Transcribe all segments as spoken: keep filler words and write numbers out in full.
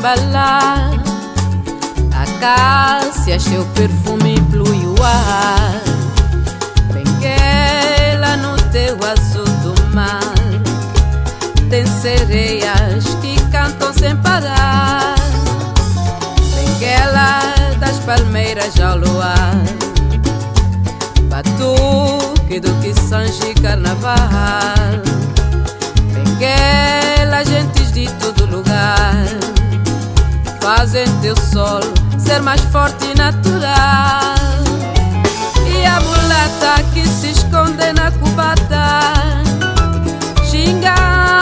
embalar. Acácia, seu perfume flui o ar. Benguela no teu azul do mar. Tem sereias que cantam sem parar. Benguela das palmeiras ao luar. Batuque do que sange carnaval. Benguela, gentes de todo lugar, fazem teu sol ser mais forte e natural. E a mulata que se esconde na cubata, xinganga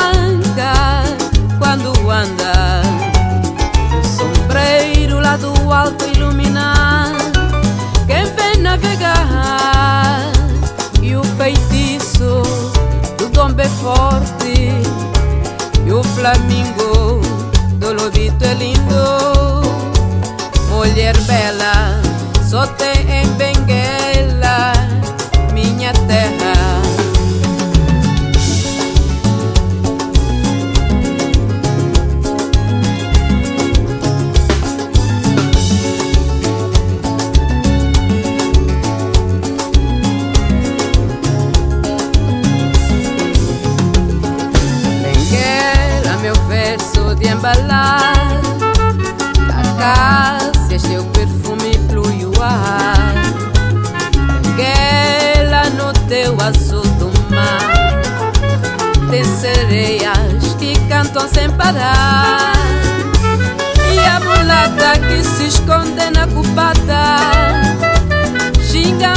quando anda. O sombreiro lá do alto iluminar quem vem navegar. E o feitiço do dombe forte e o flamingo do lobito é lindo. Mulher bela, só tem em Benguela, minha terra. De embalar, da acácia, seu perfume flui o ar. Benguela no teu azul do mar. Tem sereias que cantam sem parar. E a mulata que se esconde na cubata, xinganga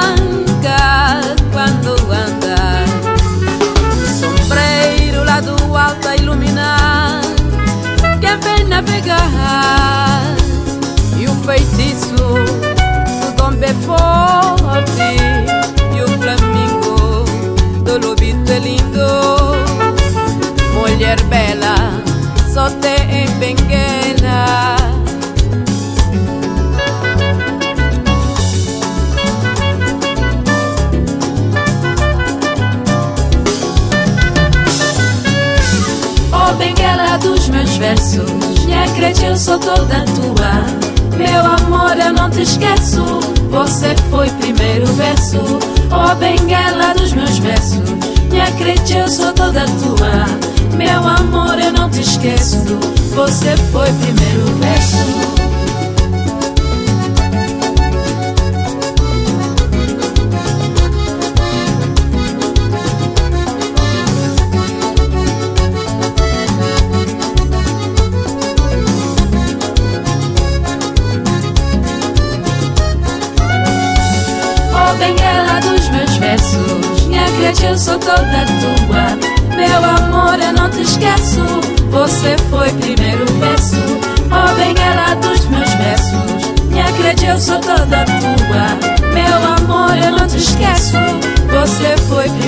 quando anda. O sombreiro lá do alto a iluminar quem vem navegar. E o feitiço do dombe forte e o flamingo do lobito é lindo. Mulher bela, só tem em Benguela. Oh Benguela dos meus versos, minha crente, eu sou toda tua. Meu amor, eu não te esqueço, você foi primeiro verso. Oh Benguela dos meus versos, minha crente, eu sou toda tua. Meu amor, eu não te esqueço, você foi primeiro verso. Benguela dos meus versos, minha crente, eu sou toda tua. Meu amor, eu não te esqueço, você foi primeiro verso. Oh Benguela dos meus versos, minha crente, eu sou toda tua. Meu amor, eu não te esqueço, você foi primeiro verso.